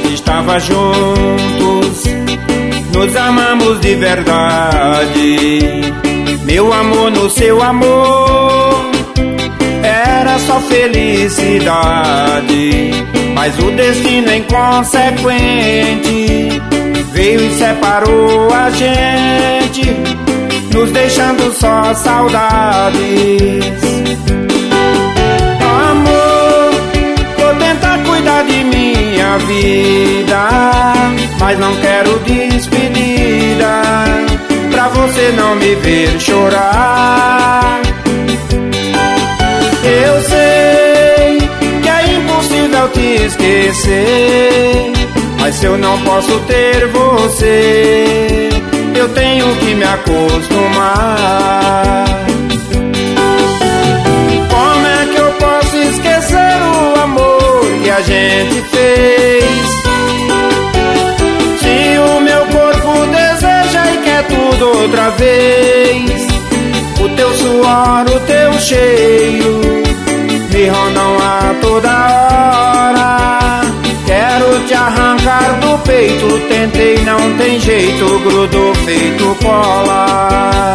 estava juntos, nos amamos de verdade. Meu amor no seu amor era só felicidade, mas o destino inconsequente veio e separou a gente, nos deixando só saudades. Amor, vou tentar cuidar de minha vida, mas não quero despedida, pra você não me ver chorar. Eu sei que é impossível te esquecer, mas se eu não posso ter você, eu tenho que me acostumar. Como é que eu posso esquecer o amor que a gente fez, se o meu corpo deseja e quer tudo outra vez? O teu suor, o teu cheiro me rondam a toda hora. Quero te arrancar do peito, tentei, não tem jeito, grudou feito cola.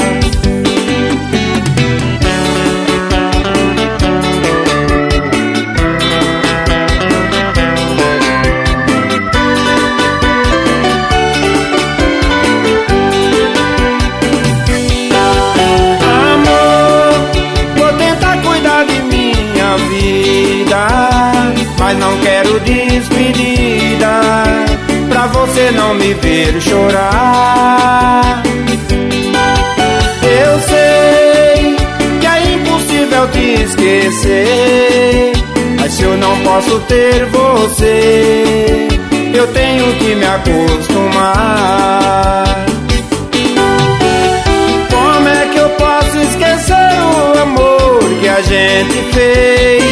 Mas não quero despedida, pra você não me ver chorar. Eu sei que é impossível te esquecer, mas se eu não posso ter você, eu tenho que me acostumar. Como é que eu posso esquecer o amor que a gente fez,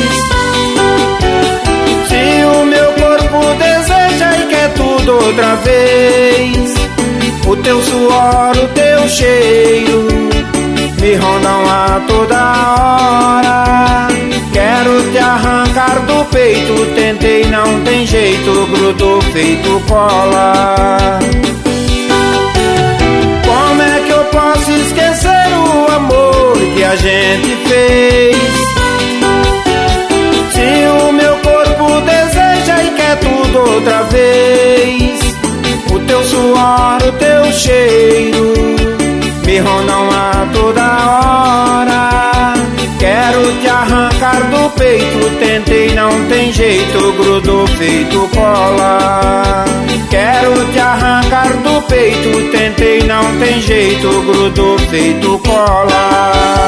se o meu corpo deseja e quer tudo outra vez? O teu suor, o teu cheiro me rondam a toda hora. Quero te arrancar do peito, tentei, não tem jeito, grudou feito cola. Como é que eu posso esquecer o amor que a gente fez, se o meu corpo deseja e quer tudo outra vez? O teu suor, o teu cheiro me rondam a toda hora. Quero te arrancar do peito, tentei, não tem jeito, grudou feito cola. Quero te arrancar do peito, tentei, não tem jeito, grudou feito cola.